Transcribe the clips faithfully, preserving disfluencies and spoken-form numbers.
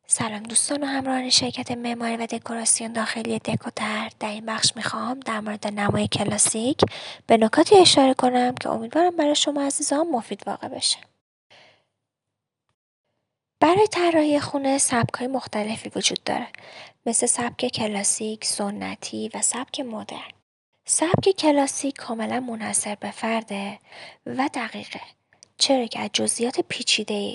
سلام دوستان و همراهان شرکت معماری و دکوراسیون داخلی دکوتر. در این بخش میخوام در مورد نمای کلاسیک به نکاتی اشاره کنم که امیدوارم برای شما عزیزان مفید واقع بشه. برای طراحی خونه سبک‌های مختلفی وجود داره، مثل سبک کلاسیک، سنتی و سبک مدرن. سبک کلاسیک کاملا منحصر به فرده و دقیقه، چرا که از جزئیات پیچیده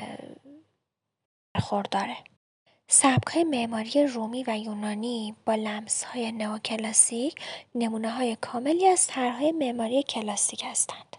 برخورداره. سبک‌های معماری رومی و یونانی با لمس‌های نئوکلاسیک نمونه‌های کاملی از طرح‌های معماری کلاسیک هستند.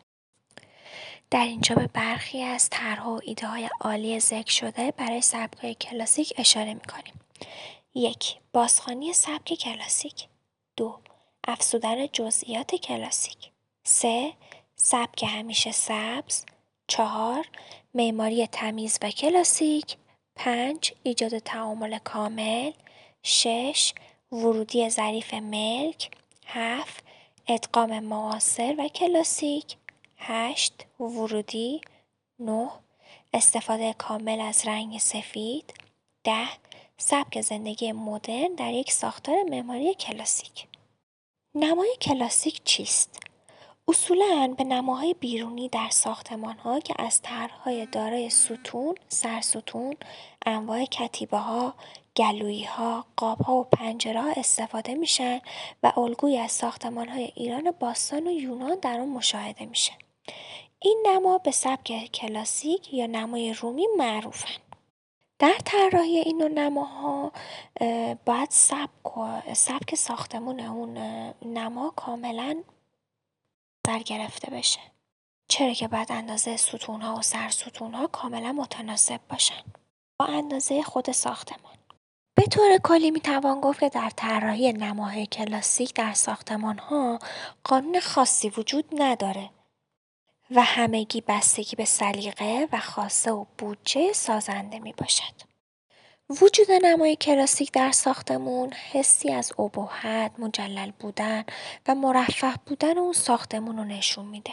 در اینجا به برخی از طرح‌ها و ایده‌های عالی ذکر شده برای سبک‌های کلاسیک اشاره می‌کنیم. یک، بازخوانی سبک کلاسیک. دو، افزودن جزئیات کلاسیک. سه، سبک همیشه سبز. چهار، معماری تمیز و کلاسیک. پنج، ایجاد تعامل کامل. شش، ورودی ظریف ملک. هفت، ادغام معاصر و کلاسیک. هشت، ورودی. نه، استفاده کامل از رنگ سفید. ده، سبک زندگی مدرن در یک ساختار معماری کلاسیک. نمای کلاسیک چیست؟ اصولاً به نماهای بیرونی در ساختمان‌ها که از طرح‌های دارای ستون، سرستون، انواع کتیبه‌ها، گلویی‌ها، قاب‌ها و پنجره‌ها استفاده میشن و الگویی از ساختمان‌های ایران باستان و یونان در آن مشاهده میشه. این نما به سبک کلاسیک یا نمای رومی معروفن. در طراحی این نوع نماها باید سبک سبک ساختمون اون نما کاملاً در گرفته بشه، چرا که بعد اندازه ستون‌ها و سرستون‌ها کاملا متناسب باشن با اندازه خود ساختمان. به طور کلی میتوان گفت که در طراحی نماهای کلاسیک در ساختمان‌ها قانون خاصی وجود نداره و همگی بستگی به سلیقه و خواسته و بودجه سازنده میباشد. وجود نمای کلاسیک در ساختمون حسی از ابهت، مجلل بودن و مرفه بودن اون ساختمون رو نشون میده.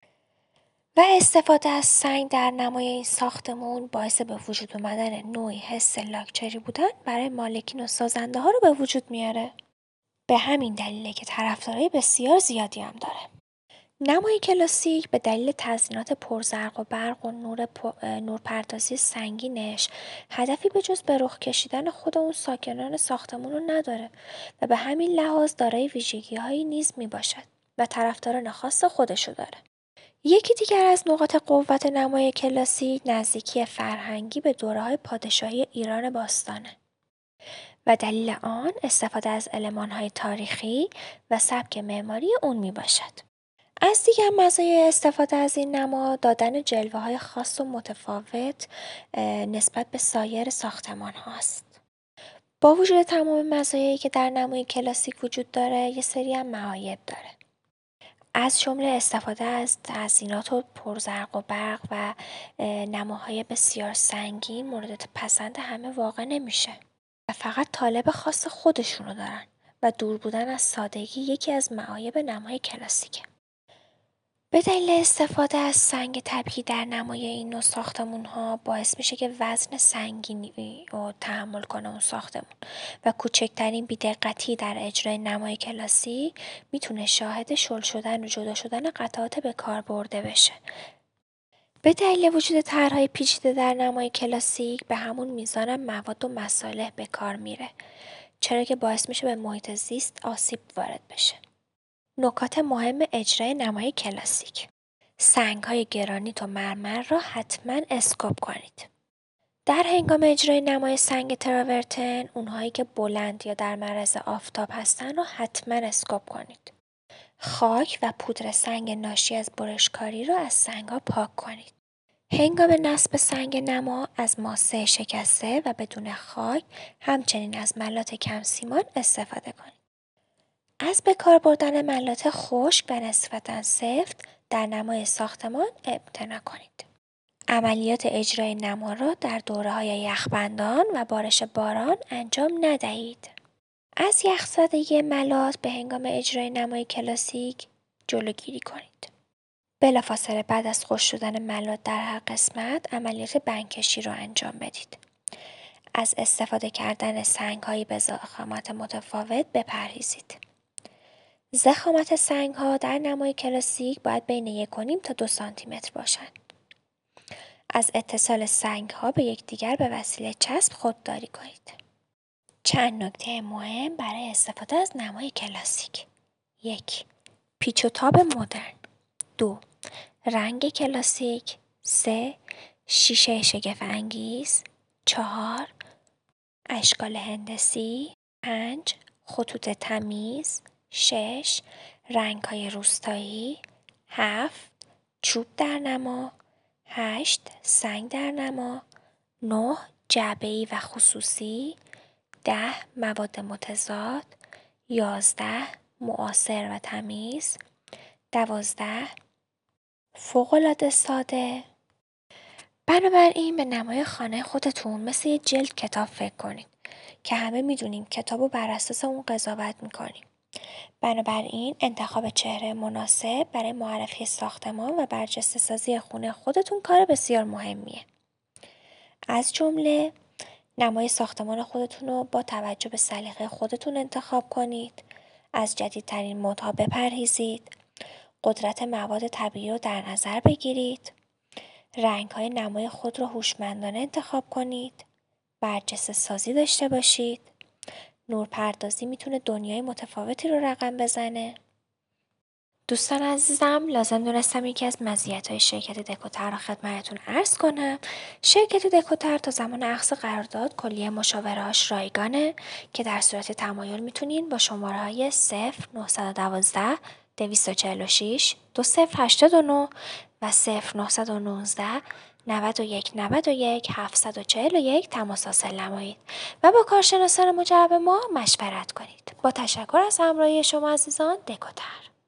و استفاده از سنگ در نمای این ساختمون باعث به وجود اومدن نوعی حس لاکچری بودن برای مالکین و سازنده ها رو به وجود میاره. به همین دلیله که طرفدارای بسیار زیادی هم داره. نمای کلاسیک به دلیل تزیینات پرزرق و برق و نور نورپردازی سنگینش هدفی به جز به رخ کشیدن خود اون ساکنان ساختمون رو نداره و به همین لحاظ دارای ویژگی‌هایی نیز میباشد و طرفداران خاص خودشو داره. یکی دیگر از نقاط قوت نمای کلاسیک نزدیکی فرهنگی به دوره‌های پادشاهی ایران باستانه و دلیل آن استفاده از المان‌های تاریخی و سبک معماری اون میباشد. از دیگر مزایای استفاده از این نما دادن جلوه‌های خاص و متفاوت نسبت به سایر ساختمان هاست. با وجود تمام مزایایی که در نمای کلاسیک وجود داره، یه سری هم معایب داره. از جمله استفاده از تزیینات و پرزرق و برق و نماهای بسیار سنگین مورد پسند همه واقع نمیشه و فقط طالب خاص خودشونو دارن و دور بودن از سادگی یکی از معایب نمای کلاسیکه. به دلیل استفاده از سنگ طبیعی در نمای این نوع ساختمون‌ها باعث میشه که وزن سنگینی رو تحمل کنه اون ساختمون و کوچکترین بی‌دقتی در اجرای نمای کلاسیک میتونه شاهد شل شدن و جدا شدن قطعات به کار برده بشه. به دلیل وجود طرح‌های پیچیده در نمای کلاسیک به همون میزان مواد و مصالح به کار میره، چرا که باعث میشه به محیط زیست آسیب وارد بشه. نکات مهم اجرای نمای کلاسیک: سنگ‌های گرانیت و مرمر را حتما اسکوب کنید. در هنگام اجرای نمای سنگ تراورتن، اونهایی که بلند یا در معرض آفتاب هستن رو حتما اسکوب کنید. خاک و پودر سنگ ناشی از برشکاری را از سنگ‌ها پاک کنید. هنگام نصب سنگ نما از ماسه شکسته و بدون خاک، همچنین از ملات کم سیمان استفاده کنید. از به کار بردن ملات خشک و نسبتاً سفت در نمای ساختمان امتناع کنید. عملیات اجرای نما را در دوره‌های یخبندان و بارش باران انجام ندهید. از یخزدگی ملات به هنگام اجرای نمای کلاسیک جلوگیری کنید. بلافاصله بعد از خشک شدن ملات در هر قسمت عملیات بندکشی را انجام بدید. از استفاده کردن سنگ‌هایی به ضخامت متفاوت بپرهیزید. ضخامت سنگ‌ها در نمای کلاسیک باید بین یک و نیم تا دو سانتی متر باشند. از اتصال سنگ‌ها به یکدیگر به وسیله چسب خودداری کنید. چند نکته مهم برای استفاده از نمای کلاسیک: یک. پیچ و تاب مدرن. دو. رنگ کلاسیک. سه. شیشه شگفت‌انگیز. چهار. اشکال هندسی. پنج. خطوط تمیز. شش. رنگ‌های روستایی. هفت. چوب در نما. هشت. سنگ در نما. نه. جعبه‌ای و خصوصی. ده. مواد متضاد. یازده. معاصر و تمیز. دوازده. فوق‌العاده ساده. بنابراین به نمای خانه خودتون مثل یه جلد کتاب فکر کنید که همه میدونیم کتابو بر اساس اون قضاوت میکنیم. بنابراین انتخاب چهره مناسب برای معرفی ساختمان و برجسته سازی خونه خودتون کار بسیار مهمیه. از جمله نمای ساختمان خودتون رو با توجه به سلیقه خودتون انتخاب کنید، از جدیدترین مدها بپرهیزید، قدرت مواد طبیعی رو در نظر بگیرید، رنگ‌های نمای خود رو هوشمندانه انتخاب کنید، برجسته سازی داشته باشید. نورپردازی میتونه دنیای متفاوتی رو رقم بزنه. دوستان عزیزم، لازم دونستم یکی از مزیت‌های شرکت دکوتر رو خدمتتون عرض کنم. شرکت دکوتر تا زمان اخذ قرارداد کلیه مشاوره‌هاش رایگانه که در صورت تمایل میتونین با شماره‌های صفر نه یک دو دویست و چهل و شش دو صفر هشت نه و صفر نه یک نه نود و یک نود و یک هفتصد و چهل و یک تماس حاصل نمایید و با کارشناسان مجرب ما مشورت کنید. با تشکر از همراهی شما عزیزان. دکوتر.